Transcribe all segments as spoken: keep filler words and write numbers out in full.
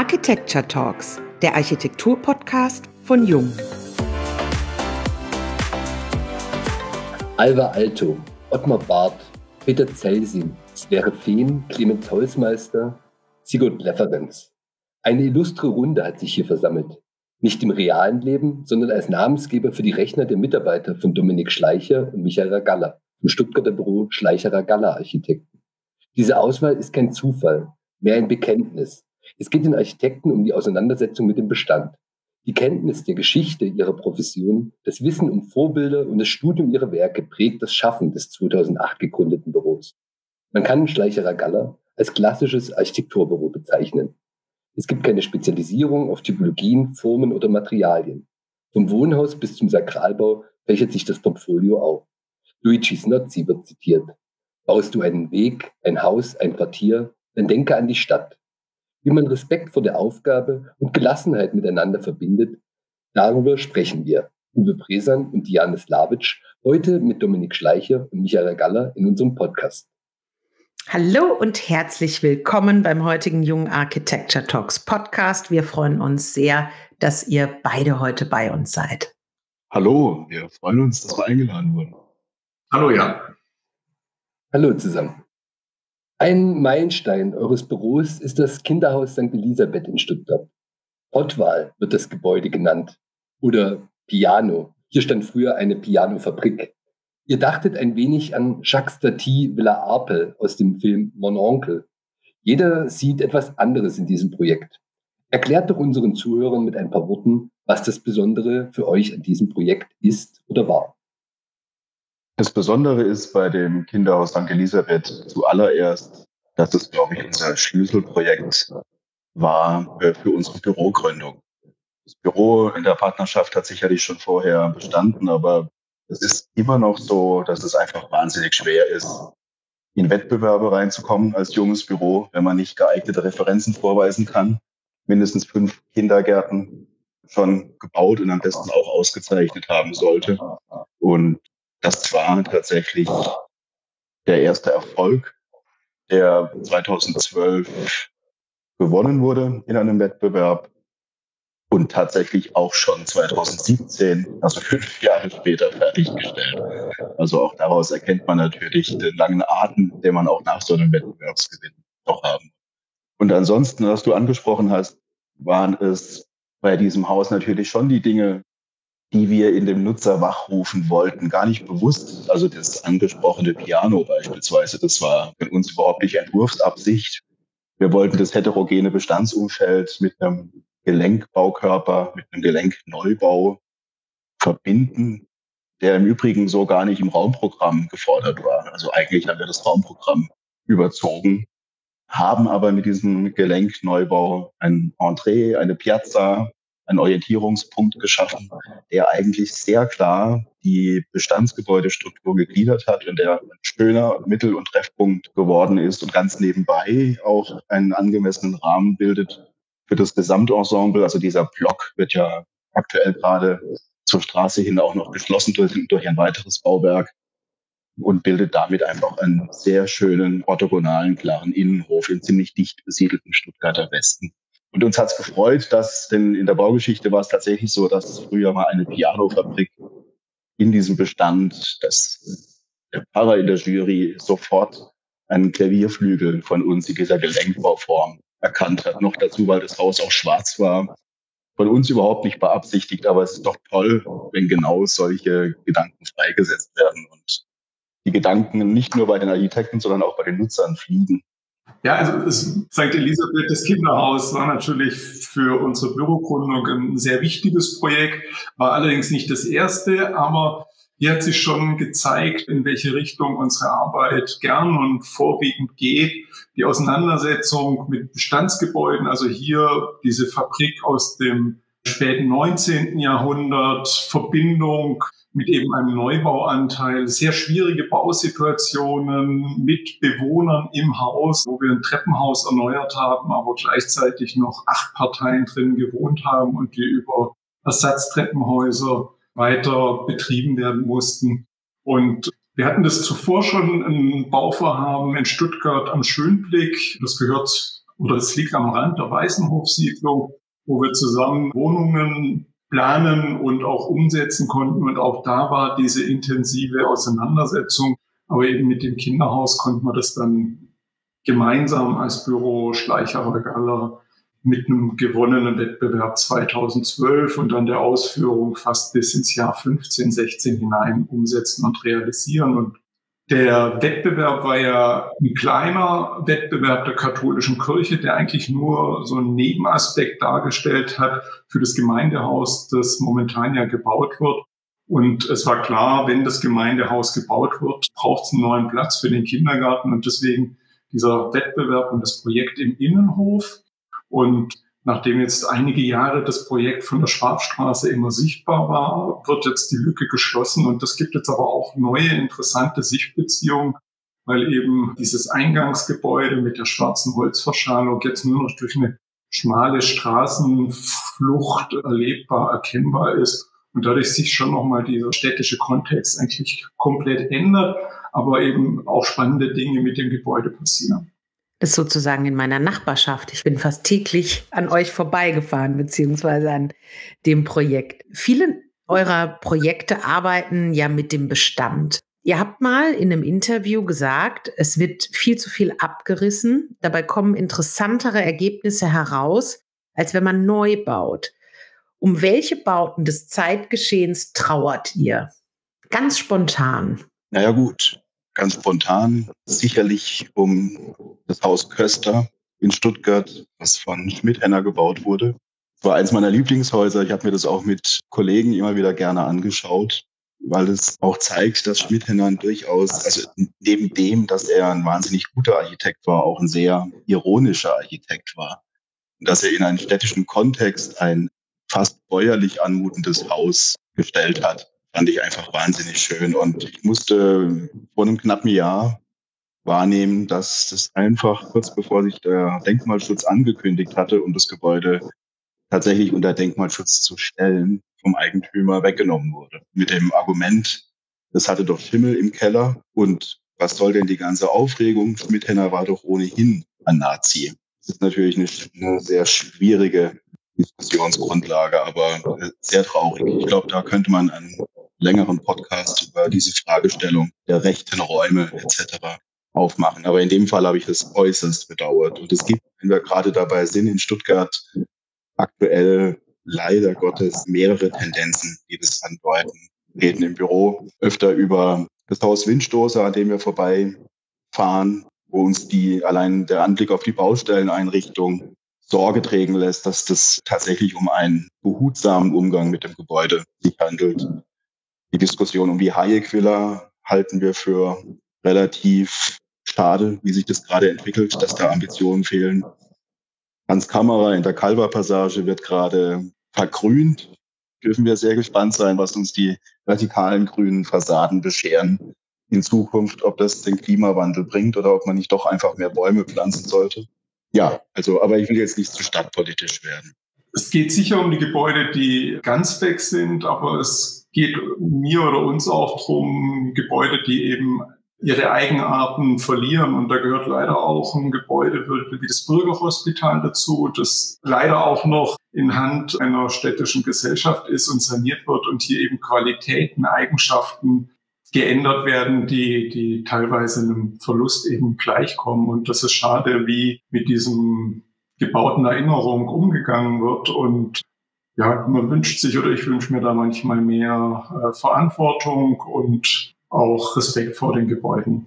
Architecture Talks, der Architektur-Podcast von Jung. Alvar Aalto, Ottmar Barth, Peter Zelsin, Sverre Fehn, Clemens Holzmeister, Sigurd Leferenz. Eine illustre Runde hat sich hier versammelt. Nicht im realen Leben, sondern als Namensgeber für die Rechner der Mitarbeiter von Dominik Schleicher und Michael Ragalla vom Stuttgarter Büro Schleicher-Ragalla Architekten. Diese Auswahl ist kein Zufall, mehr ein Bekenntnis. Es geht den Architekten um die Auseinandersetzung mit dem Bestand. Die Kenntnis der Geschichte ihrer Profession, das Wissen um Vorbilder und das Studium ihrer Werke prägt das Schaffen des zweitausendacht gegründeten Büros. Man kann Schleicher-Ragalla als klassisches Architekturbüro bezeichnen. Es gibt keine Spezialisierung auf Typologien, Formen oder Materialien. Vom Wohnhaus bis zum Sakralbau fächert sich das Portfolio auf. Luigi Snozzi wird zitiert. Baust du einen Weg, ein Haus, ein Quartier, dann denke an die Stadt. Wie man Respekt vor der Aufgabe und Gelassenheit miteinander verbindet, darüber sprechen wir, Uwe Bresan und Diane Slavic, heute mit Dominik Schleicher und Michael Ragalla in unserem Podcast. Hallo und herzlich willkommen beim heutigen Jung Architecture Talks Podcast. Wir freuen uns sehr, dass ihr beide heute bei uns seid. Hallo, wir freuen uns, dass wir eingeladen wurden. Hallo, ja. Hallo zusammen. Ein Meilenstein eures Büros ist das Kinderhaus Sankt Elisabeth in Stuttgart. Pottwal wird das Gebäude genannt. Oder Piano. Hier stand früher eine Pianofabrik. Ihr dachtet ein wenig an Jacques Tati Villa Arpel aus dem Film Mon Oncle. Jeder sieht etwas anderes in diesem Projekt. Erklärt doch unseren Zuhörern mit ein paar Worten, was das Besondere für euch an diesem Projekt ist oder war. Das Besondere ist bei dem Kinderhaus Sankt Elisabeth zuallererst, dass es, glaube ich, unser Schlüsselprojekt war für unsere Bürogründung. Das Büro in der Partnerschaft hat sicherlich schon vorher bestanden, aber es ist immer noch so, dass es einfach wahnsinnig schwer ist, in Wettbewerbe reinzukommen als junges Büro, wenn man nicht geeignete Referenzen vorweisen kann. Mindestens fünf Kindergärten schon gebaut und am besten auch ausgezeichnet haben sollte. Und das war tatsächlich der erste Erfolg, der zweitausendzwölf gewonnen wurde in einem Wettbewerb und tatsächlich auch schon zweitausendsiebzehn, also fünf Jahre später, fertiggestellt. Also auch daraus erkennt man natürlich den langen Atem, den man auch nach so einem Wettbewerbsgewinn noch haben. Und ansonsten, was du angesprochen hast, waren es bei diesem Haus natürlich schon die Dinge, die wir in dem Nutzer wachrufen wollten, gar nicht bewusst. Also das angesprochene Piano beispielsweise, das war für uns überhaupt nicht Entwurfsabsicht. Wir wollten das heterogene Bestandsumfeld mit einem Gelenkbaukörper, mit einem Gelenkneubau verbinden, der im Übrigen so gar nicht im Raumprogramm gefordert war. Also eigentlich haben wir das Raumprogramm überzogen, haben aber mit diesem Gelenkneubau ein Entree, eine Piazza, einen Orientierungspunkt geschaffen, der eigentlich sehr klar die Bestandsgebäudestruktur gegliedert hat und der ein schöner Mittel- und Treffpunkt geworden ist und ganz nebenbei auch einen angemessenen Rahmen bildet für das Gesamtensemble. Also dieser Block wird ja aktuell gerade zur Straße hin auch noch geschlossen durch, durch ein weiteres Bauwerk und bildet damit einfach einen sehr schönen, orthogonalen, klaren Innenhof im ziemlich dicht besiedelten Stuttgarter Westen. Und uns hat es gefreut, dass, denn in der Baugeschichte war es tatsächlich so, dass es früher mal eine Pianofabrik in diesem Bestand, dass der Pfarrer in der Jury sofort einen Klavierflügel von uns in dieser Gelenkbauform erkannt hat. Noch dazu, weil das Haus auch schwarz war. Von uns überhaupt nicht beabsichtigt, aber es ist doch toll, wenn genau solche Gedanken freigesetzt werden und die Gedanken nicht nur bei den Architekten, sondern auch bei den Nutzern fliegen. Ja, also das Sankt Elisabeth, das Kinderhaus, war natürlich für unsere Bürogründung ein sehr wichtiges Projekt, war allerdings nicht das erste, aber hier hat sich schon gezeigt, in welche Richtung unsere Arbeit gern und vorwiegend geht. Die Auseinandersetzung mit Bestandsgebäuden, also hier diese Fabrik aus dem späten neunzehnten Jahrhundert, Verbindung mit eben einem Neubauanteil, sehr schwierige Bausituationen mit Bewohnern im Haus, wo wir ein Treppenhaus erneuert haben, aber gleichzeitig noch acht Parteien drin gewohnt haben und die über Ersatztreppenhäuser weiter betrieben werden mussten. Und wir hatten das zuvor schon ein Bauvorhaben in Stuttgart am Schönblick. Das gehört oder es liegt am Rand der Weißenhofsiedlung, wo wir zusammen Wohnungen planen und auch umsetzen konnten. Und auch da war diese intensive Auseinandersetzung. Aber eben mit dem Kinderhaus konnten wir das dann gemeinsam als Büro Schleicher-Galler mit einem gewonnenen Wettbewerb zweitausendzwölf und dann der Ausführung fast bis ins Jahr fünfzehn, sechzehn hinein umsetzen und realisieren. Und der Wettbewerb war ja ein kleiner Wettbewerb der katholischen Kirche, der eigentlich nur so einen Nebenaspekt dargestellt hat für das Gemeindehaus, das momentan ja gebaut wird. Und es war klar, wenn das Gemeindehaus gebaut wird, braucht es einen neuen Platz für den Kindergarten. Und deswegen dieser Wettbewerb und das Projekt im Innenhof. Und nachdem jetzt einige Jahre das Projekt von der Schwabstraße immer sichtbar war, wird jetzt die Lücke geschlossen. Und das gibt jetzt aber auch neue, interessante Sichtbeziehungen, weil eben dieses Eingangsgebäude mit der schwarzen Holzverschalung jetzt nur noch durch eine schmale Straßenflucht erlebbar, erkennbar ist. Und dadurch sich schon nochmal dieser städtische Kontext eigentlich komplett ändert, aber eben auch spannende Dinge mit dem Gebäude passieren. Das ist sozusagen in meiner Nachbarschaft. Ich bin fast täglich an euch vorbeigefahren, beziehungsweise an dem Projekt. Viele eurer Projekte arbeiten ja mit dem Bestand. Ihr habt mal in einem Interview gesagt, es wird viel zu viel abgerissen. Dabei kommen interessantere Ergebnisse heraus, als wenn man neu baut. Um welche Bauten des Zeitgeschehens trauert ihr? Ganz spontan. Naja gut, ganz spontan sicherlich um das Haus Köster in Stuttgart, was von Schmidhenner gebaut wurde. Es war eins meiner Lieblingshäuser. Ich habe mir das auch mit Kollegen immer wieder gerne angeschaut, weil es auch zeigt, dass Schmidhenner durchaus, also neben dem, dass er ein wahnsinnig guter Architekt war, auch ein sehr ironischer Architekt war. Und dass er in einen städtischen Kontext ein fast bäuerlich anmutendes Haus gestellt hat, fand ich einfach wahnsinnig schön. Und ich musste vor einem knappen Jahr wahrnehmen, dass das einfach kurz bevor sich der Denkmalschutz angekündigt hatte, um das Gebäude tatsächlich unter Denkmalschutz zu stellen, vom Eigentümer weggenommen wurde. Mit dem Argument, das hatte doch Schimmel im Keller und was soll denn die ganze Aufregung? Schmidhenner war doch ohnehin ein Nazi. Das ist natürlich eine, eine sehr schwierige Diskussionsgrundlage, aber sehr traurig. Ich glaube, da könnte man einen längeren Podcast über diese Fragestellung der rechten Räume et cetera aufmachen. Aber in dem Fall habe ich das äußerst bedauert. Und es gibt, wenn wir gerade dabei sind, in Stuttgart aktuell leider Gottes mehrere Tendenzen, die das andeuten. Wir reden im Büro öfter über das Haus Windstoßer, an dem wir vorbeifahren, wo uns die allein der Anblick auf die Baustelleneinrichtung Sorge tragen lässt, dass das tatsächlich um einen behutsamen Umgang mit dem Gebäude sich handelt. Die Diskussion um die Hayek-Villa halten wir für relativ schade, wie sich das gerade entwickelt, dass da Ambitionen fehlen. Hans Kammerer in der Kalver-Passage wird gerade vergrünt. Dürfen wir sehr gespannt sein, was uns die vertikalen grünen Fassaden bescheren in Zukunft, ob das den Klimawandel bringt oder ob man nicht doch einfach mehr Bäume pflanzen sollte. Ja, also, aber ich will jetzt nicht zu stadtpolitisch werden. Es geht sicher um die Gebäude, die ganz weg sind, aber es geht mir oder uns auch darum, Gebäude, die eben ihre Eigenarten verlieren. Und da gehört leider auch ein Gebäude wie das Bürgerhospital dazu, das leider auch noch in Hand einer städtischen Gesellschaft ist und saniert wird und hier eben Qualitäten, Eigenschaften geändert werden, die, die teilweise einem Verlust eben gleichkommen. Und das ist schade, wie mit diesem gebauten Erinnerung umgegangen wird. Und ja, man wünscht sich oder ich wünsche mir da manchmal mehr äh, Verantwortung und auch Respekt vor den Gebäuden.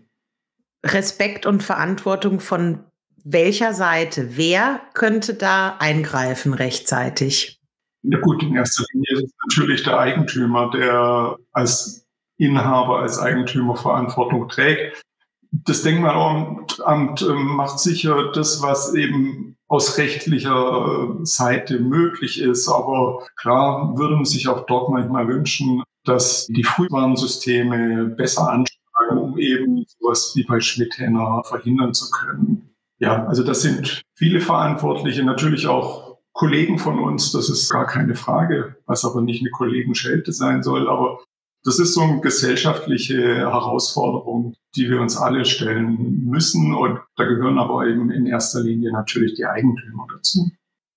Respekt und Verantwortung von welcher Seite? Wer könnte da eingreifen rechtzeitig? Ja gut, in erster Linie ist es natürlich der Eigentümer, der als Inhaber, als Eigentümer Verantwortung trägt. Das Denkmalamt Amt, äh, macht sicher das, was eben aus rechtlicher Seite möglich ist. Aber klar würde man sich auch dort manchmal wünschen, dass die Frühwarnsysteme besser anschlagen, um eben sowas wie bei Schmidhenner verhindern zu können. Ja, also das sind viele Verantwortliche, natürlich auch Kollegen von uns, das ist gar keine Frage, was aber nicht eine Kollegenschelte sein soll. Aber Das ist so eine gesellschaftliche Herausforderung, die wir uns alle stellen müssen. Und da gehören aber eben in erster Linie natürlich die Eigentümer dazu.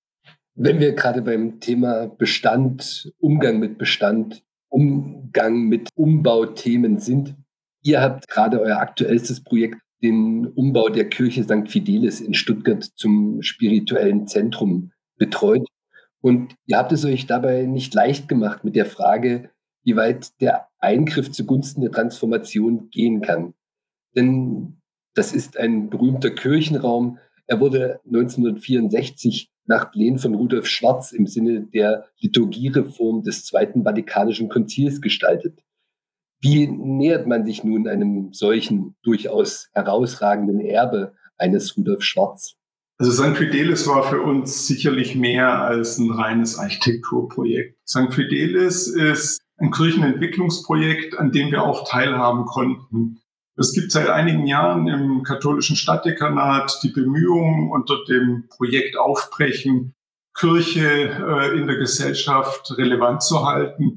Wenn wir gerade beim Thema Bestand, Umgang mit Bestand, Umgang mit Umbauthemen sind, ihr habt gerade euer aktuellstes Projekt, den Umbau der Kirche Sankt Fidelis in Stuttgart zum spirituellen Zentrum betreut. Und ihr habt es euch dabei nicht leicht gemacht mit der Frage, wie weit der Eingriff zugunsten der Transformation gehen kann. Denn das ist ein berühmter Kirchenraum. Er wurde neunzehnhundertvierundsechzig nach Plänen von Rudolf Schwarz im Sinne der Liturgiereform des Zweiten Vatikanischen Konzils gestaltet. Wie nähert man sich nun einem solchen durchaus herausragenden Erbe eines Rudolf Schwarz? Also Sankt Fidelis war für uns sicherlich mehr als ein reines Architekturprojekt. Sankt Fidelis ist ein Kirchenentwicklungsprojekt, an dem wir auch teilhaben konnten. Es gibt seit einigen Jahren im katholischen Stadtdekanat die Bemühungen unter dem Projekt Aufbrechen, Kirche äh, in der Gesellschaft relevant zu halten.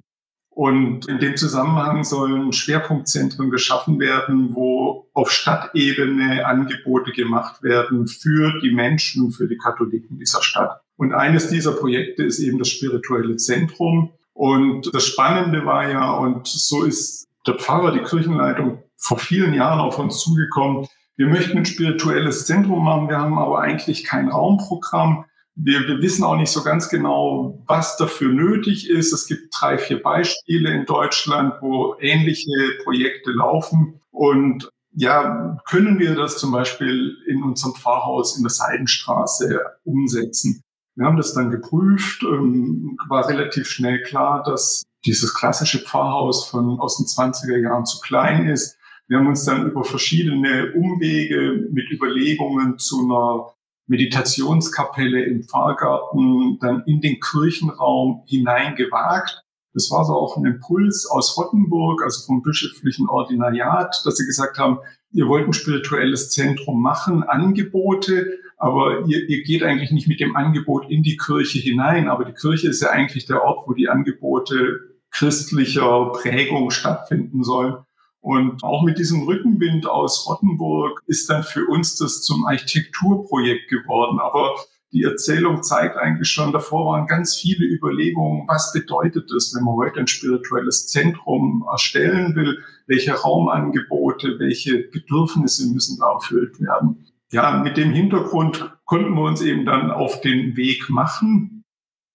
Und in dem Zusammenhang sollen Schwerpunktzentren geschaffen werden, wo auf Stadtebene Angebote gemacht werden für die Menschen, für die Katholiken dieser Stadt. Und eines dieser Projekte ist eben das spirituelle Zentrum. Und das Spannende war ja, und so ist der Pfarrer, die Kirchenleitung, vor vielen Jahren auf uns zugekommen. Wir möchten ein spirituelles Zentrum machen, wir haben aber eigentlich kein Raumprogramm. Wir, wir wissen auch nicht so ganz genau, was dafür nötig ist. Es gibt drei, vier Beispiele in Deutschland, wo ähnliche Projekte laufen. Und ja, können wir das zum Beispiel in unserem Pfarrhaus in der Seidenstraße umsetzen? Wir haben das dann geprüft, ähm, war relativ schnell klar, dass dieses klassische Pfarrhaus von aus den zwanziger Jahren zu klein ist. Wir haben uns dann über verschiedene Umwege mit Überlegungen zu einer Meditationskapelle im Pfarrgarten dann in den Kirchenraum hineingewagt. Das war so auch ein Impuls aus Rottenburg, also vom bischöflichen Ordinariat, dass sie gesagt haben, ihr wollt ein spirituelles Zentrum machen, Angebote, aber ihr, ihr geht eigentlich nicht mit dem Angebot in die Kirche hinein. Aber die Kirche ist ja eigentlich der Ort, wo die Angebote christlicher Prägung stattfinden sollen. Und auch mit diesem Rückenwind aus Rottenburg ist dann für uns das zum Architekturprojekt geworden. Aber die Erzählung zeigt eigentlich schon, davor waren ganz viele Überlegungen, was bedeutet es, wenn man heute ein spirituelles Zentrum erstellen will, welche Raumangebote, welche Bedürfnisse müssen da erfüllt werden. Ja, mit dem Hintergrund konnten wir uns eben dann auf den Weg machen.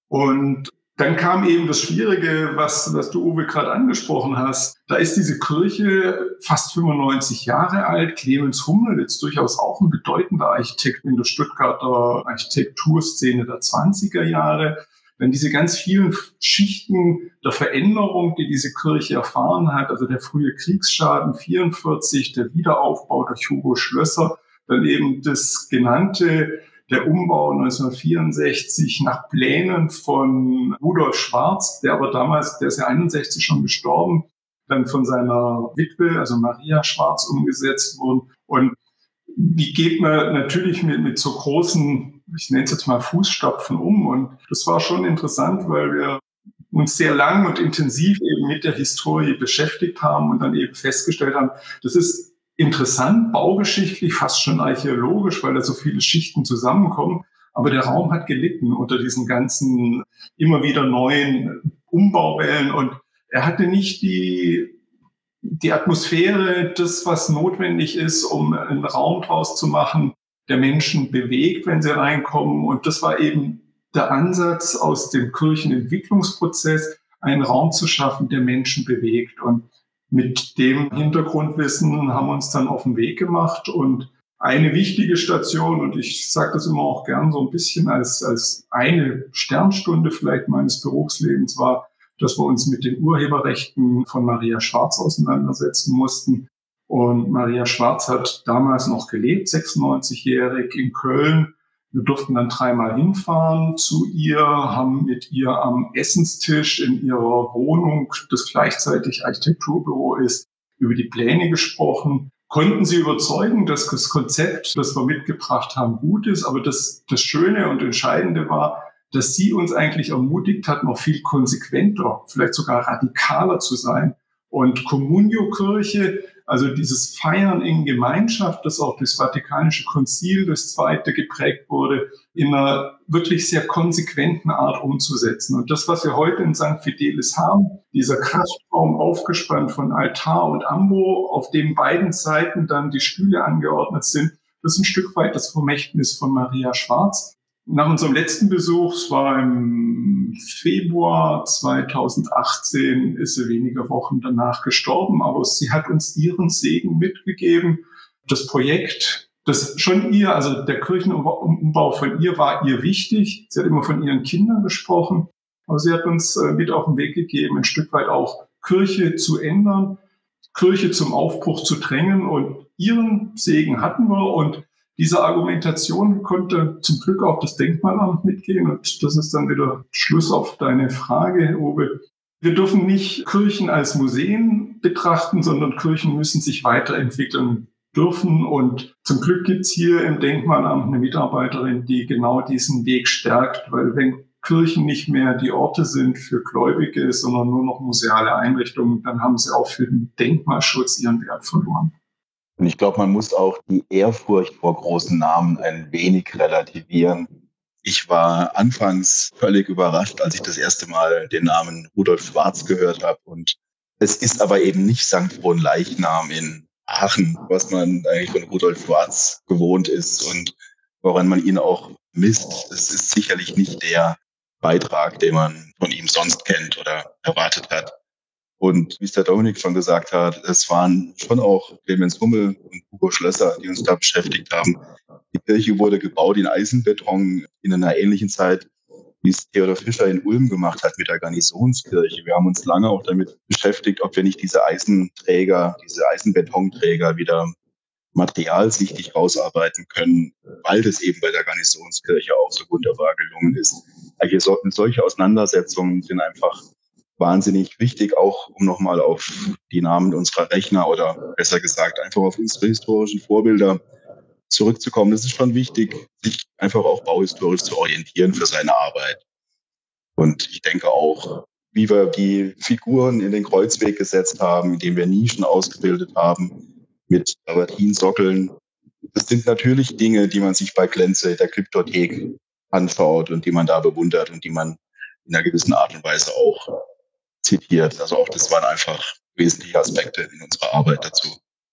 Und dann kam eben das Schwierige, was, was du, Uwe, gerade angesprochen hast. Da ist diese Kirche fast fünfundneunzig Jahre alt. Clemens Hummel, jetzt durchaus auch ein bedeutender Architekt in der Stuttgarter Architekturszene der zwanziger Jahre. Dann diese ganz vielen Schichten der Veränderung, die diese Kirche erfahren hat, also der frühe Kriegsschaden vierundvierzig, der Wiederaufbau durch Hugo Schlösser, dann eben das genannte der Umbau neunzehnhundertvierundsechzig nach Plänen von Rudolf Schwarz, der aber damals, der ist ja einundsechzig schon gestorben, dann von seiner Witwe, also Maria Schwarz, umgesetzt wurden. Und wie geht man natürlich mit, mit so großen, ich nenne es jetzt mal Fußstapfen um? Und das war schon interessant, weil wir uns sehr lang und intensiv eben mit der Historie beschäftigt haben und dann eben festgestellt haben, das ist interessant, baugeschichtlich, fast schon archäologisch, weil da so viele Schichten zusammenkommen. Aber der Raum hat gelitten unter diesen ganzen immer wieder neuen Umbauwellen. Und er hatte nicht die, die Atmosphäre, das, was notwendig ist, um einen Raum draus zu machen, der Menschen bewegt, wenn sie reinkommen. Und das war eben der Ansatz aus dem Kirchenentwicklungsprozess, einen Raum zu schaffen, der Menschen bewegt. Und mit dem Hintergrundwissen haben wir uns dann auf den Weg gemacht. Und eine wichtige Station, und ich sage das immer auch gern so ein bisschen als, als eine Sternstunde vielleicht meines Berufslebens, war, dass wir uns mit den Urheberrechten von Maria Schwarz auseinandersetzen mussten. Und Maria Schwarz hat damals noch gelebt, sechsundneunzigjährig in Köln. Wir durften dann dreimal hinfahren zu ihr, haben mit ihr am Essenstisch in ihrer Wohnung, das gleichzeitig Architekturbüro ist, über die Pläne gesprochen, konnten sie überzeugen, dass das Konzept, das wir mitgebracht haben, gut ist. Aber das, das Schöne und Entscheidende war, dass sie uns eigentlich ermutigt hat, noch viel konsequenter, vielleicht sogar radikaler zu sein Und Communio-Kirche, also dieses Feiern in Gemeinschaft, das auch durchs Vatikanische Konzil, das Zweite, geprägt wurde, in einer wirklich sehr konsequenten Art umzusetzen. Und das, was wir heute in Sankt Fidelis haben, dieser Kraftraum aufgespannt von Altar und Ambo, auf dem beiden Seiten dann die Stühle angeordnet sind, das ist ein Stück weit das Vermächtnis von Maria Schwarz. Nach unserem letzten Besuch, es war im Februar zweitausendachtzehn, ist sie wenige Wochen danach gestorben, aber sie hat uns ihren Segen mitgegeben. Das Projekt, das schon ihr, also der Kirchenumbau von ihr war ihr wichtig. Sie hat immer von ihren Kindern gesprochen, aber sie hat uns mit auf den Weg gegeben, ein Stück weit auch Kirche zu ändern, Kirche zum Aufbruch zu drängen, und ihren Segen hatten wir, und diese Argumentation konnte zum Glück auch das Denkmalamt mitgehen, und das ist dann wieder Schluss auf deine Frage, Uwe. Wir dürfen nicht Kirchen als Museen betrachten, sondern Kirchen müssen sich weiterentwickeln dürfen, und zum Glück gibt's hier im Denkmalamt eine Mitarbeiterin, die genau diesen Weg stärkt, weil wenn Kirchen nicht mehr die Orte sind für Gläubige, sondern nur noch museale Einrichtungen, dann haben sie auch für den Denkmalschutz ihren Wert verloren. Und ich glaube, man muss auch die Ehrfurcht vor großen Namen ein wenig relativieren. Ich war anfangs völlig überrascht, als ich das erste Mal den Namen Rudolf Schwarz gehört habe. Und es ist aber eben nicht Sankt Fronleichnam in Aachen, was man eigentlich von Rudolf Schwarz gewohnt ist und woran man ihn auch misst. Es ist sicherlich nicht der Beitrag, den man von ihm sonst kennt oder erwartet hat. Und wie es der Dominik schon gesagt hat, es waren schon auch Clemens Hummel und Hugo Schlösser, die uns da beschäftigt haben. Die Kirche wurde gebaut in Eisenbeton in einer ähnlichen Zeit, wie es Theodor Fischer in Ulm gemacht hat mit der Garnisonskirche. Wir haben uns lange auch damit beschäftigt, ob wir nicht diese Eisenträger, diese Eisenbetonträger wieder materialsichtig rausarbeiten können, weil das eben bei der Garnisonskirche auch so wunderbar gelungen ist. Also solche Auseinandersetzungen sind einfach wahnsinnig wichtig, auch um nochmal auf die Namen unserer Rechner oder besser gesagt einfach auf unsere historischen Vorbilder zurückzukommen. Das ist schon wichtig, sich einfach auch bauhistorisch zu orientieren für seine Arbeit. Und ich denke auch, wie wir die Figuren in den Kreuzweg gesetzt haben, indem wir Nischen ausgebildet haben mit Travertinsockeln. Das sind natürlich Dinge, die man sich bei Klenze der Kryptothek anschaut und die man da bewundert und die man in einer gewissen Art und Weise auch zitiert. Also auch das waren einfach wesentliche Aspekte in unserer Arbeit dazu.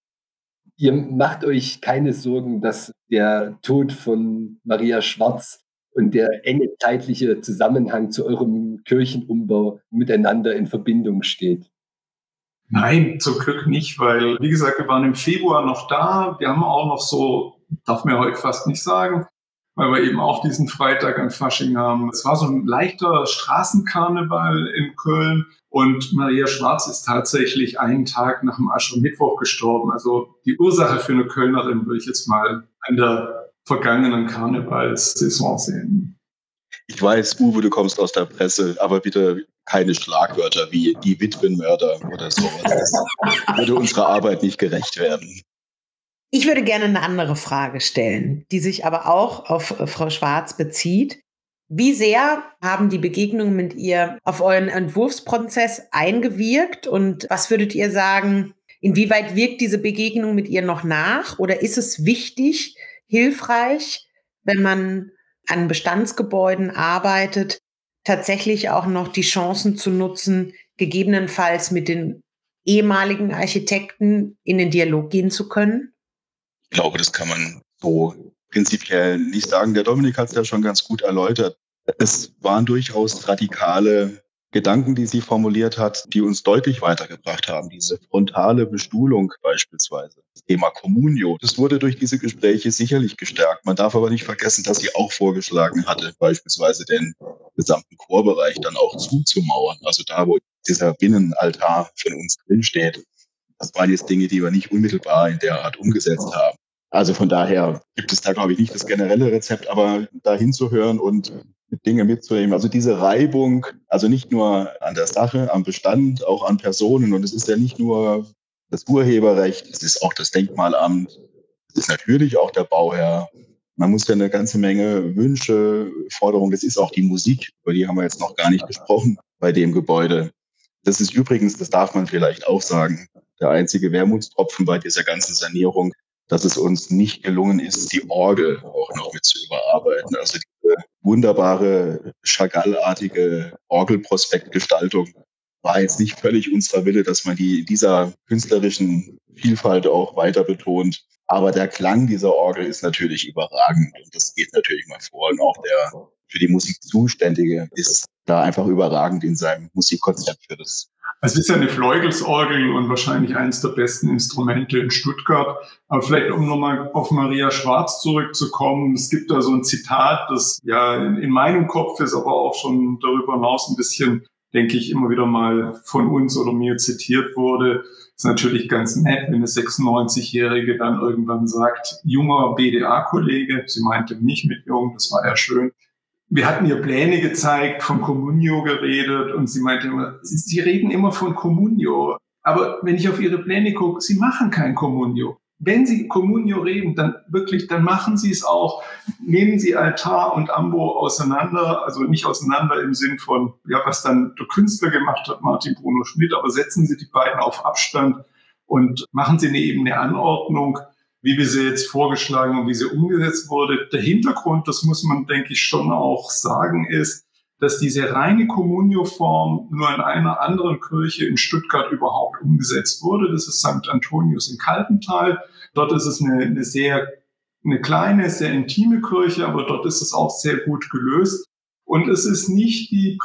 Ihr macht euch keine Sorgen, dass der Tod von Maria Schwarz und der enge zeitliche Zusammenhang zu eurem Kirchenumbau miteinander in Verbindung steht? Nein, zum Glück nicht, weil, wie gesagt, wir waren im Februar noch da. Wir haben auch noch so, darf man heute fast nicht sagen, weil wir eben auch diesen Freitag an Fasching haben. Es war so ein leichter Straßenkarneval in Köln, und Maria Schwarz ist tatsächlich einen Tag nach dem Aschermittwoch gestorben. Also die Ursache für eine Kölnerin würde ich jetzt mal an der vergangenen Karnevalssaison sehen. Ich weiß, Uwe, du kommst aus der Presse, aber bitte keine Schlagwörter wie die Witwenmörder oder sowas. Das würde unserer Arbeit nicht gerecht werden. Ich würde gerne eine andere Frage stellen, die sich aber auch auf Frau Schwarz bezieht. Wie sehr haben die Begegnungen mit ihr auf euren Entwurfsprozess eingewirkt, und was würdet ihr sagen, inwieweit wirkt diese Begegnung mit ihr noch nach, oder ist es wichtig, hilfreich, wenn man an Bestandsgebäuden arbeitet, tatsächlich auch noch die Chancen zu nutzen, gegebenenfalls mit den ehemaligen Architekten in den Dialog gehen zu können? Ich glaube, das kann man so prinzipiell nicht sagen. Der Dominik hat es ja schon ganz gut erläutert. Es waren durchaus radikale Gedanken, die sie formuliert hat, die uns deutlich weitergebracht haben. Diese frontale Bestuhlung beispielsweise. Das Thema Communio, das wurde durch diese Gespräche sicherlich gestärkt. Man darf aber nicht vergessen, dass sie auch vorgeschlagen hatte, beispielsweise den gesamten Chorbereich dann auch zuzumauern. Also da, wo dieser Binnenaltar von uns drinsteht. Das waren jetzt Dinge, die wir nicht unmittelbar in der Art umgesetzt haben. Also von daher gibt es da, glaube ich, nicht das generelle Rezept, aber da hinzuhören und Dinge mitzunehmen. Also diese Reibung, also nicht nur an der Sache, am Bestand, auch an Personen. Und es ist ja nicht nur das Urheberrecht, es ist auch das Denkmalamt, es ist natürlich auch der Bauherr. Man muss ja eine ganze Menge Wünsche, Forderungen, das ist auch die Musik, über die haben wir jetzt noch gar nicht gesprochen bei dem Gebäude. Das ist übrigens, das darf man vielleicht auch sagen, der einzige Wermutstropfen bei dieser ganzen Sanierung, dass es uns nicht gelungen ist, die Orgel auch noch mit zu überarbeiten. Also diese wunderbare, Chagall-artige Orgelprospektgestaltung war jetzt nicht völlig unserer Wille, dass man die dieser künstlerischen Vielfalt auch weiter betont. Aber der Klang dieser Orgel ist natürlich überragend und das geht natürlich mal vor. Und auch der für die Musik Zuständige ist da einfach überragend in seinem Musikkonzept für das. Es ist ja eine Fleugels-Orgel und wahrscheinlich eines der besten Instrumente in Stuttgart. Aber vielleicht, um nochmal auf Maria Schwarz zurückzukommen, es gibt da so ein Zitat, das ja in meinem Kopf ist, aber auch schon darüber hinaus ein bisschen, denke ich, immer wieder mal von uns oder mir zitiert wurde. Ist natürlich ganz nett, wenn eine sechsundneunzigjährige dann irgendwann sagt, junger B D A-Kollege, sie meinte nicht mit jung, das war ja schön. Wir hatten ihr Pläne gezeigt, von Communio geredet und sie meinte immer, sie reden immer von Communio. Aber wenn ich auf ihre Pläne gucke, sie machen kein Communio. Wenn sie Communio reden, dann wirklich, dann machen sie es auch. Nehmen sie Altar und Ambo auseinander, also nicht auseinander im Sinn von, ja, was dann der Künstler gemacht hat, Martin Bruno Schmidt, aber setzen sie die beiden auf Abstand und machen sie eben eine Anordnung, wie wir sie jetzt vorgeschlagen und wie sie umgesetzt wurde. Der Hintergrund, das muss man, denke ich, schon auch sagen, ist, dass diese reine Communio-Form nur in einer anderen Kirche in Stuttgart überhaupt umgesetzt wurde. Das ist Sankt Antonius in Kaltental. Dort ist es eine, eine sehr, eine kleine, sehr intime Kirche, aber dort ist es auch sehr gut gelöst. Und es ist nicht die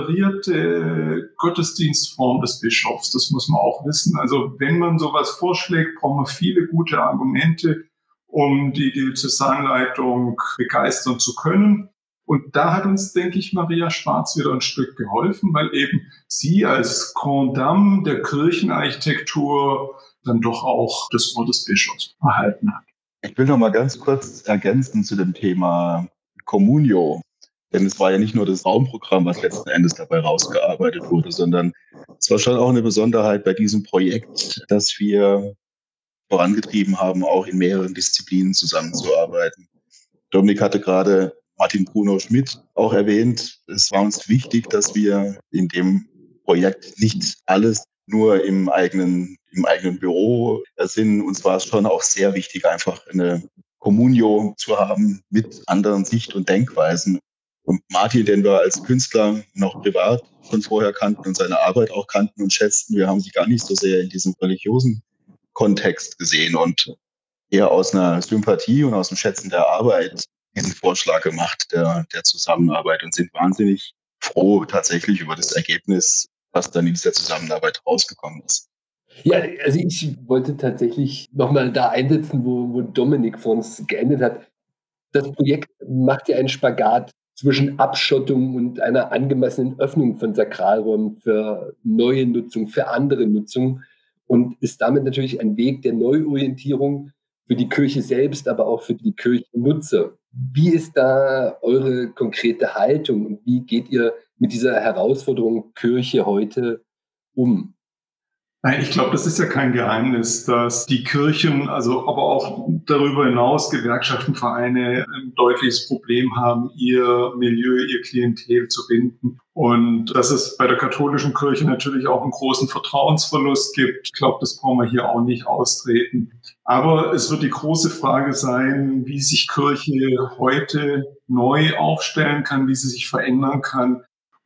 präferierte Gottesdienstform des Bischofs. Das muss man auch wissen. Also wenn man sowas vorschlägt, braucht man viele gute Argumente, um die Diözesanleitung begeistern zu können. Und da hat uns, denke ich, Maria Schwarz wieder ein Stück geholfen, weil eben sie als Grand Dame der Kirchenarchitektur dann doch auch das Wort des Bischofs erhalten hat. Ich will noch mal ganz kurz ergänzen zu dem Thema Communio. Denn es war ja nicht nur das Raumprogramm, was letzten Endes dabei rausgearbeitet wurde, sondern es war schon auch eine Besonderheit bei diesem Projekt, dass wir vorangetrieben haben, auch in mehreren Disziplinen zusammenzuarbeiten. Dominik hatte gerade Martin Bruno Schmidt auch erwähnt. Es war uns wichtig, dass wir in dem Projekt nicht alles nur im eigenen, im eigenen Büro ersinnen. Uns war es schon auch sehr wichtig, einfach eine Communio zu haben mit anderen Sicht- und Denkweisen. Und Martin, den wir als Künstler noch privat schon vorher kannten und seine Arbeit auch kannten und schätzten, wir haben sie gar nicht so sehr in diesem religiösen Kontext gesehen und eher aus einer Sympathie und aus dem Schätzen der Arbeit diesen Vorschlag gemacht der, der Zusammenarbeit und sind wahnsinnig froh tatsächlich über das Ergebnis, was dann in dieser Zusammenarbeit rausgekommen ist. Ja, also ich wollte tatsächlich nochmal da einsetzen, wo, wo Dominik vor uns geendet hat. Das Projekt macht ja einen Spagat zwischen Abschottung und einer angemessenen Öffnung von Sakralräumen für neue Nutzung, für andere Nutzung und ist damit natürlich ein Weg der Neuorientierung für die Kirche selbst, aber auch für die Kirchennutzer. Wie ist da eure konkrete Haltung und wie geht ihr mit dieser Herausforderung Kirche heute um? Nein, ich glaube, das ist ja kein Geheimnis, dass die Kirchen, also aber auch darüber hinaus Gewerkschaften, Vereine ein deutliches Problem haben, ihr Milieu, ihr Klientel zu binden. Und dass es bei der katholischen Kirche natürlich auch einen großen Vertrauensverlust gibt. Ich glaube, das brauchen wir hier auch nicht austreten. Aber es wird die große Frage sein, wie sich Kirche heute neu aufstellen kann, wie sie sich verändern kann,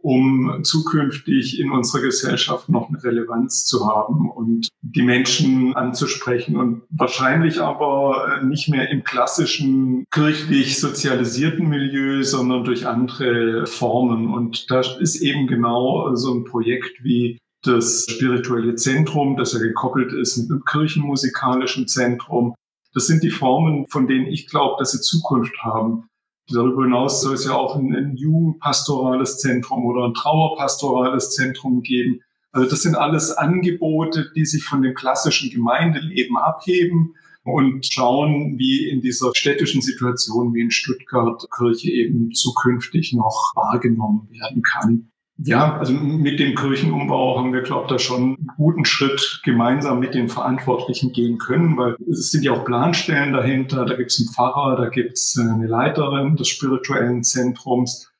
um zukünftig in unserer Gesellschaft noch eine Relevanz zu haben und die Menschen anzusprechen und wahrscheinlich aber nicht mehr im klassischen kirchlich sozialisierten Milieu, sondern durch andere Formen. Und da ist eben genau so ein Projekt wie das spirituelle Zentrum, das ja gekoppelt ist mit einem kirchenmusikalischen Zentrum. Das sind die Formen, von denen ich glaube, dass sie Zukunft haben. Darüber hinaus soll es ja auch ein, ein jugendpastorales Zentrum oder ein trauerpastorales Zentrum geben. Also das sind alles Angebote, die sich von dem klassischen Gemeindeleben abheben und schauen, wie in dieser städtischen Situation wie in Stuttgart Kirche eben zukünftig noch wahrgenommen werden kann. Ja, also mit dem Kirchenumbau haben wir, glaube ich, da schon einen guten Schritt gemeinsam mit den Verantwortlichen gehen können, weil es sind ja auch Planstellen dahinter, da gibt es einen Pfarrer, da gibt es eine Leiterin des spirituellen Zentrums.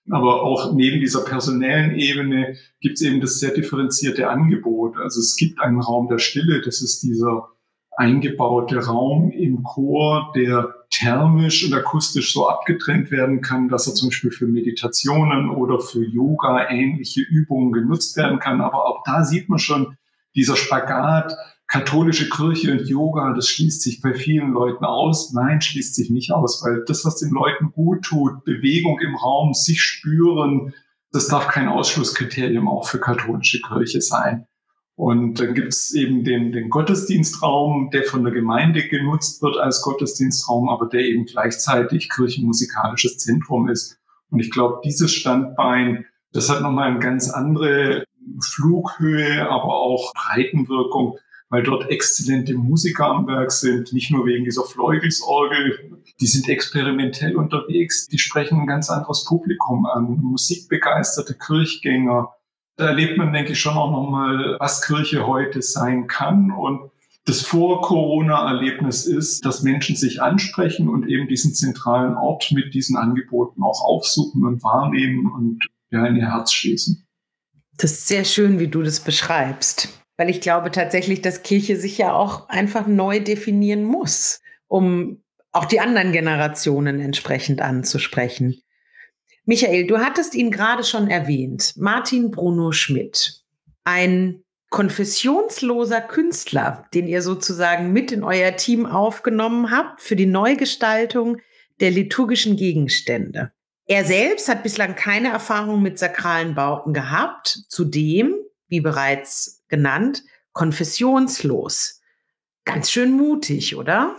Aber auch neben dieser personellen Ebene gibt es eben das sehr differenzierte Angebot. Also es gibt einen Raum der Stille, das ist dieser eingebaute Raum im Chor, der thermisch und akustisch so abgetrennt werden kann, dass er zum Beispiel für Meditationen oder für Yoga ähnliche Übungen genutzt werden kann. Aber auch da sieht man schon, dieser Spagat, katholische Kirche und Yoga, das schließt sich bei vielen Leuten aus. Nein, schließt sich nicht aus, weil das, was den Leuten gut tut, Bewegung im Raum, sich spüren, das darf kein Ausschlusskriterium auch für katholische Kirche sein. Und dann gibt es eben den, den Gottesdienstraum, der von der Gemeinde genutzt wird als Gottesdienstraum, aber der eben gleichzeitig kirchenmusikalisches Zentrum ist. Und ich glaube, dieses Standbein, das hat nochmal eine ganz andere Flughöhe, aber auch Breitenwirkung, weil dort exzellente Musiker am Werk sind, nicht nur wegen dieser Fleugels-Orgel, die sind experimentell unterwegs, die sprechen ein ganz anderes Publikum an, musikbegeisterte Kirchgänger. Da erlebt man, denke ich, schon auch nochmal, was Kirche heute sein kann. Und das Vor-Corona-Erlebnis ist, dass Menschen sich ansprechen und eben diesen zentralen Ort mit diesen Angeboten auch aufsuchen und wahrnehmen und ja, in ihr Herz schließen. Das ist sehr schön, wie du das beschreibst. Weil ich glaube tatsächlich, dass Kirche sich ja auch einfach neu definieren muss, um auch die anderen Generationen entsprechend anzusprechen. Michael, du hattest ihn gerade schon erwähnt, Martin Bruno Schmidt, ein konfessionsloser Künstler, den ihr sozusagen mit in euer Team aufgenommen habt für die Neugestaltung der liturgischen Gegenstände. Er selbst hat bislang keine Erfahrung mit sakralen Bauten gehabt, zudem, wie bereits genannt, konfessionslos. Ganz schön mutig, oder?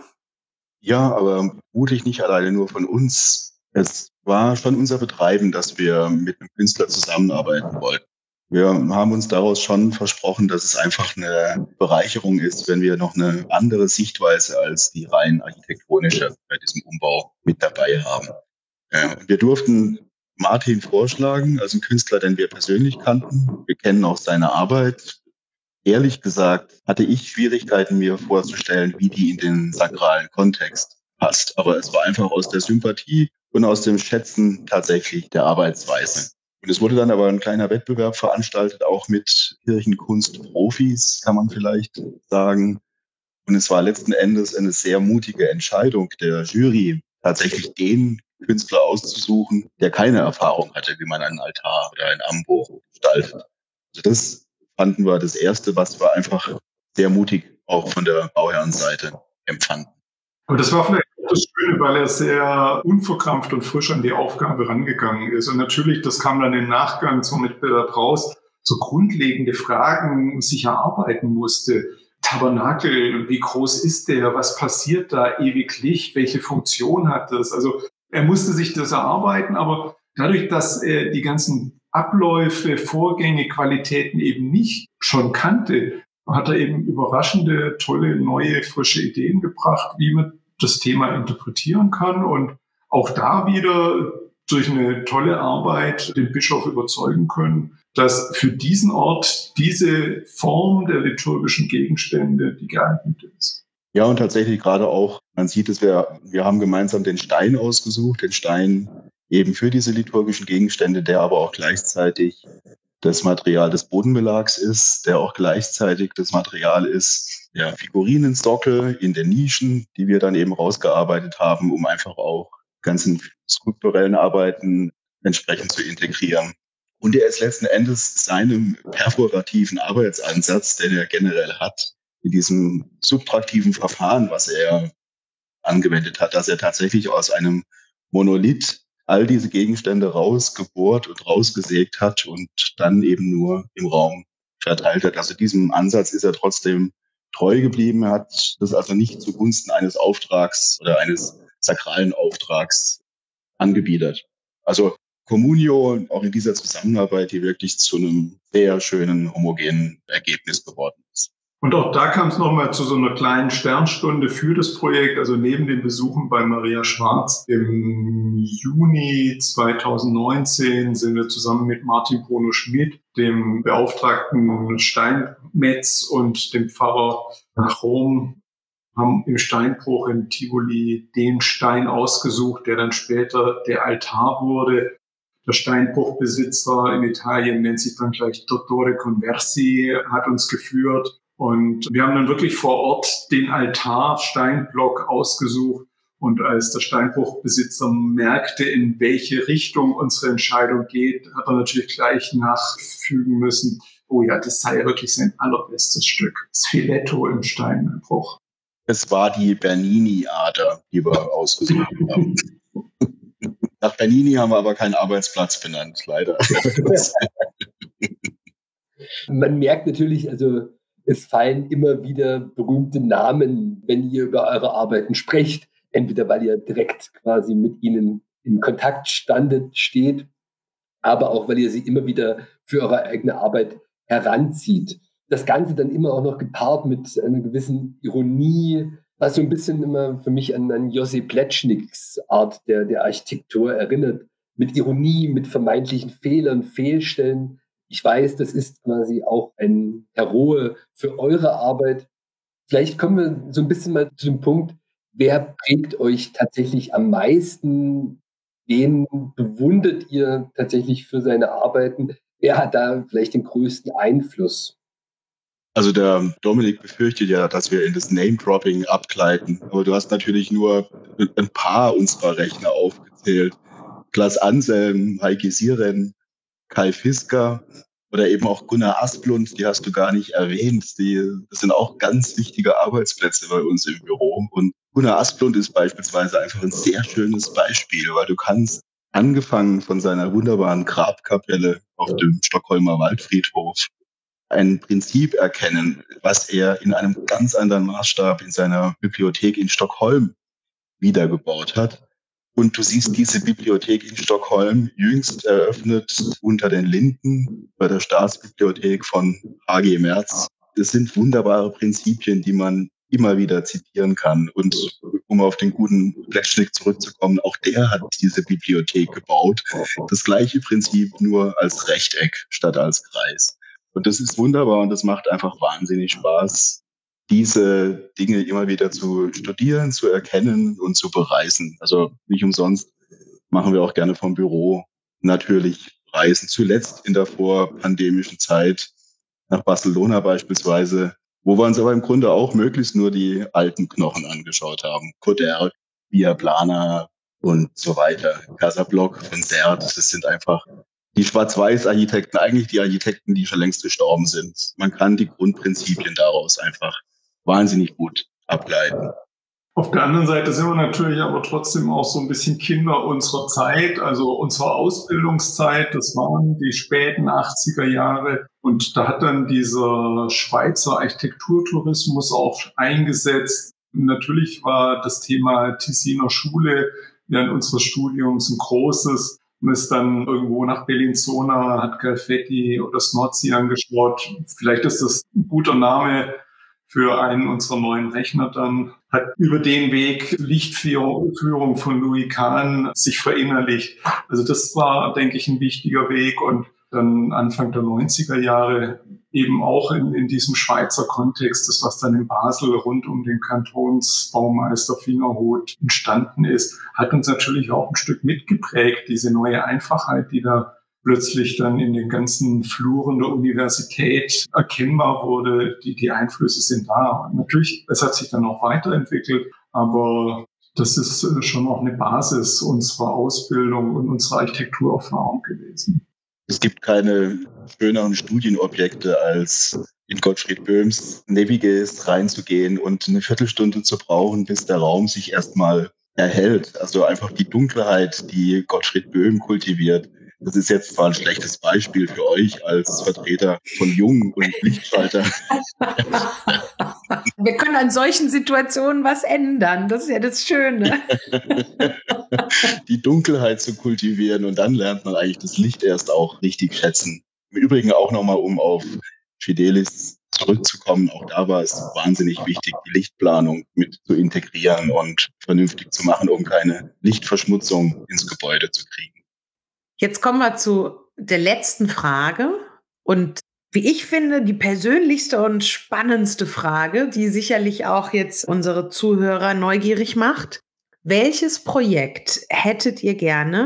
Ja, aber mutig nicht alleine nur von uns. Es war schon unser Betreiben, dass wir mit einem Künstler zusammenarbeiten wollten. Wir haben uns daraus schon versprochen, dass es einfach eine Bereicherung ist, wenn wir noch eine andere Sichtweise als die rein architektonische bei diesem Umbau mit dabei haben. Wir durften Martin vorschlagen, also einen Künstler, den wir persönlich kannten. Wir kennen auch seine Arbeit. Ehrlich gesagt hatte ich Schwierigkeiten, mir vorzustellen, wie die in den sakralen Kontext passt. Aber es war einfach aus der Sympathie und aus dem Schätzen tatsächlich der Arbeitsweise. Und es wurde dann aber ein kleiner Wettbewerb veranstaltet, auch mit Kirchenkunstprofis, kann man vielleicht sagen. Und es war letzten Endes eine sehr mutige Entscheidung der Jury, tatsächlich den Künstler auszusuchen, der keine Erfahrung hatte, wie man einen Altar oder ein Ambo gestaltet. Also das fanden wir das Erste, was wir einfach sehr mutig auch von der Bauherrenseite empfanden. Aber das war vielleicht auch das Schöne, weil er sehr unverkrampft und frisch an die Aufgabe rangegangen ist. Und natürlich, das kam dann im Nachgang zum Wettbewerb raus, so grundlegende Fragen sich erarbeiten musste. Tabernakel, wie groß ist der? Was passiert da ewiglich? Welche Funktion hat das? Also er musste sich das erarbeiten, aber dadurch, dass er die ganzen Abläufe, Vorgänge, Qualitäten eben nicht schon kannte, hat er eben überraschende, tolle, neue, frische Ideen gebracht, wie man das Thema interpretieren kann und auch da wieder durch eine tolle Arbeit den Bischof überzeugen können, dass für diesen Ort diese Form der liturgischen Gegenstände die geeignete ist. Ja, und tatsächlich gerade auch, man sieht es, wir, wir haben gemeinsam den Stein ausgesucht, den Stein eben für diese liturgischen Gegenstände, der aber auch gleichzeitig das Material des Bodenbelags ist, der auch gleichzeitig das Material ist, der Figurinensockel in den Nischen, die wir dann eben rausgearbeitet haben, um einfach auch ganzen skulpturellen Arbeiten entsprechend zu integrieren. Und er ist letzten Endes seinem perforativen Arbeitsansatz, den er generell hat, in diesem subtraktiven Verfahren, was er angewendet hat, dass er tatsächlich aus einem Monolith all diese Gegenstände rausgebohrt und rausgesägt hat und dann eben nur im Raum verteilt hat. Also diesem Ansatz ist er trotzdem treu geblieben. Er hat das also nicht zugunsten eines Auftrags oder eines sakralen Auftrags angebiedert. Also Communio, auch in dieser Zusammenarbeit, die wirklich zu einem sehr schönen, homogenen Ergebnis geworden ist. Und auch da kam es nochmal zu so einer kleinen Sternstunde für das Projekt. Also neben den Besuchen bei Maria Schwarz im Juni zweitausendneunzehn sind wir zusammen mit Martin Bruno Schmidt, dem beauftragten Steinmetz und dem Pfarrer nach Rom, haben im Steinbruch in Tivoli den Stein ausgesucht, der dann später der Altar wurde. Der Steinbruchbesitzer in Italien nennt sich dann gleich Dottore Conversi, hat uns geführt. Und wir haben dann wirklich vor Ort den Altar Steinblock ausgesucht. Und als der Steinbruchbesitzer merkte, in welche Richtung unsere Entscheidung geht, hat er natürlich gleich nachfügen müssen, oh ja, das sei wirklich sein allerbestes Stück. Das Filetto im Steinbruch. Es war die Bernini-Ader, die wir ausgesucht haben. Nach Bernini haben wir aber keinen Arbeitsplatz benannt, leider. Man merkt natürlich, also es fallen immer wieder berühmte Namen, wenn ihr über eure Arbeiten sprecht. Entweder weil ihr direkt quasi mit ihnen in Kontakt standet, steht, aber auch weil ihr sie immer wieder für eure eigene Arbeit heranzieht. Das Ganze dann immer auch noch gepaart mit einer gewissen Ironie, was so ein bisschen immer für mich an, an Josse Plečniks Art der, der Architektur erinnert. Mit Ironie, mit vermeintlichen Fehlern, Fehlstellen. Ich weiß, das ist quasi auch ein Heroe für eure Arbeit. Vielleicht kommen wir so ein bisschen mal zu dem Punkt, wer prägt euch tatsächlich am meisten? Wen bewundert ihr tatsächlich für seine Arbeiten? Wer hat da vielleicht den größten Einfluss? Also der Dominik befürchtet ja, dass wir in das Name-Dropping abgleiten. Aber du hast natürlich nur ein paar unserer Rechner aufgezählt. Klaas Anselm, Heike Siren, Kai Fisker oder eben auch Gunnar Asplund, die hast du gar nicht erwähnt. Die, das sind auch ganz wichtige Arbeitsplätze bei uns im Büro. Und Gunnar Asplund ist beispielsweise einfach ein sehr schönes Beispiel, weil du kannst, angefangen von seiner wunderbaren Grabkapelle auf dem Stockholmer Waldfriedhof, ein Prinzip erkennen, was er in einem ganz anderen Maßstab in seiner Bibliothek in Stockholm wiedergebaut hat. Und du siehst diese Bibliothek in Stockholm jüngst eröffnet unter den Linden bei der Staatsbibliothek von H G Merz. Das sind wunderbare Prinzipien, die man immer wieder zitieren kann. Und um auf den guten Plečnik zurückzukommen, auch der hat diese Bibliothek gebaut. Das gleiche Prinzip, nur als Rechteck statt als Kreis. Und das ist wunderbar und das macht einfach wahnsinnig Spaß, diese Dinge immer wieder zu studieren, zu erkennen und zu bereisen. Also nicht umsonst machen wir auch gerne vom Büro natürlich Reisen. Zuletzt in der vorpandemischen Zeit nach Barcelona beispielsweise, wo wir uns aber im Grunde auch möglichst nur die alten Knochen angeschaut haben. Coderch, Via Plana und so weiter. Casablanc, Fonsert, das sind einfach die Schwarz-Weiß-Architekten, eigentlich die Architekten, die schon längst gestorben sind. Man kann die Grundprinzipien daraus einfach wahnsinnig gut ableiten. Auf der anderen Seite sind wir natürlich aber trotzdem auch so ein bisschen Kinder unserer Zeit, also unserer Ausbildungszeit. Das waren die späten achtziger Jahre. Und da hat dann dieser Schweizer Architekturtourismus auch eingesetzt. Und natürlich war das Thema Tessiner Schule während unseres Studiums ein großes. Man ist dann irgendwo nach Bellinzona, hat Galfetti oder Snozzi angeschaut. Vielleicht ist das ein guter Name für einen unserer neuen Rechner dann, hat über den Weg Lichtführung von Louis Kahn sich verinnerlicht. Also das war, denke ich, ein wichtiger Weg. Und dann Anfang der neunziger Jahre eben auch in, in diesem Schweizer Kontext, das was dann in Basel rund um den Kantonsbaumeister Fingerhut entstanden ist, hat uns natürlich auch ein Stück mitgeprägt, diese neue Einfachheit, die da plötzlich dann in den ganzen Fluren der Universität erkennbar wurde. Die, die Einflüsse sind da. Und natürlich, es hat sich dann auch weiterentwickelt, aber das ist schon auch eine Basis unserer Ausbildung und unserer Architekturerfahrung gewesen. Es gibt keine schöneren Studienobjekte, als in Gottfried Böhms Neviges reinzugehen und eine Viertelstunde zu brauchen, bis der Raum sich erstmal erhält. Also einfach die Dunkelheit, die Gottfried Böhm kultiviert. Das ist jetzt zwar ein schlechtes Beispiel für euch als Vertreter von Jung und Lichtschalter. Wir können an solchen Situationen was ändern. Das ist ja das Schöne. Die Dunkelheit zu kultivieren und dann lernt man eigentlich das Licht erst auch richtig schätzen. Im Übrigen auch nochmal, um auf Fidelis zurückzukommen, auch da war es wahnsinnig wichtig, die Lichtplanung mit zu integrieren und vernünftig zu machen, um keine Lichtverschmutzung ins Gebäude zu kriegen. Jetzt kommen wir zu der letzten Frage und wie ich finde, die persönlichste und spannendste Frage, die sicherlich auch jetzt unsere Zuhörer neugierig macht. Welches Projekt hättet ihr gerne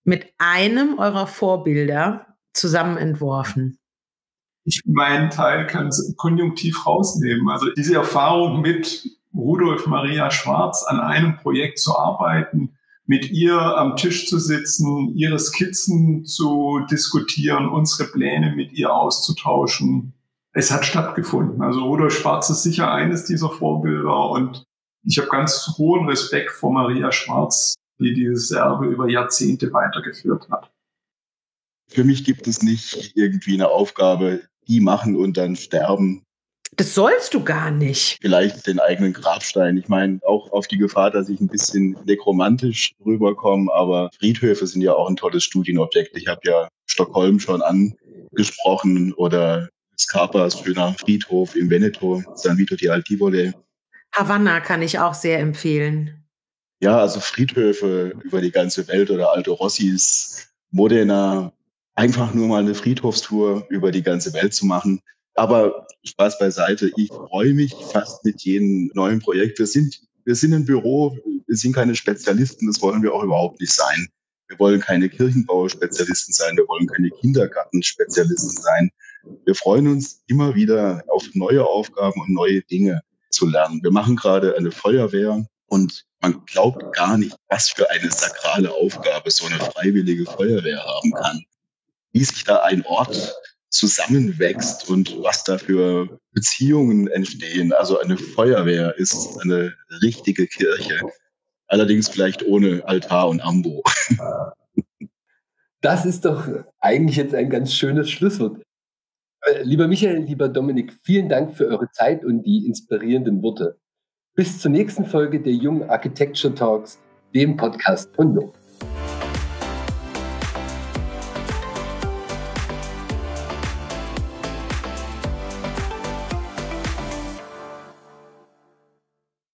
mit einem eurer Vorbilder zusammen entworfen? Ich meinen Teil kann konjunktiv rausnehmen. Also diese Erfahrung mit Rudolf Maria Schwarz an einem Projekt zu arbeiten, mit ihr am Tisch zu sitzen, ihre Skizzen zu diskutieren, unsere Pläne mit ihr auszutauschen. Es hat stattgefunden. Also Rudolf Schwarz ist sicher eines dieser Vorbilder und ich habe ganz hohen Respekt vor Maria Schwarz, die dieses Erbe über Jahrzehnte weitergeführt hat. Für mich gibt es nicht irgendwie eine Aufgabe, die machen und dann sterben. Das sollst du gar nicht. Vielleicht den eigenen Grabstein. Ich meine, auch auf die Gefahr, dass ich ein bisschen nekromantisch rüberkomme, aber Friedhöfe sind ja auch ein tolles Studienobjekt. Ich habe ja Stockholm schon angesprochen oder Scarpas schöner Friedhof im Veneto, San Vito di Altivole. Havanna kann ich auch sehr empfehlen. Ja, also Friedhöfe über die ganze Welt oder Alto Rossis, Modena, einfach nur mal eine Friedhofstour über die ganze Welt zu machen. Aber Spaß beiseite, ich freue mich fast mit jedem neuen Projekt. Wir sind, wir sind ein Büro, wir sind keine Spezialisten, das wollen wir auch überhaupt nicht sein. Wir wollen keine Kirchenbauspezialisten sein, wir wollen keine Kindergartenspezialisten sein. Wir freuen uns immer wieder auf neue Aufgaben und neue Dinge zu lernen. Wir machen gerade eine Feuerwehr und man glaubt gar nicht, was für eine sakrale Aufgabe so eine freiwillige Feuerwehr haben kann. Wie sich da ein Ort zusammenwächst und was da für Beziehungen entstehen. Also eine Feuerwehr ist eine richtige Kirche. Allerdings vielleicht ohne Altar und Ambo. Das ist doch eigentlich jetzt ein ganz schönes Schlusswort. Lieber Michael, lieber Dominik, vielen Dank für eure Zeit und die inspirierenden Worte. Bis zur nächsten Folge der Young Architecture Talks, dem Podcast von Jung.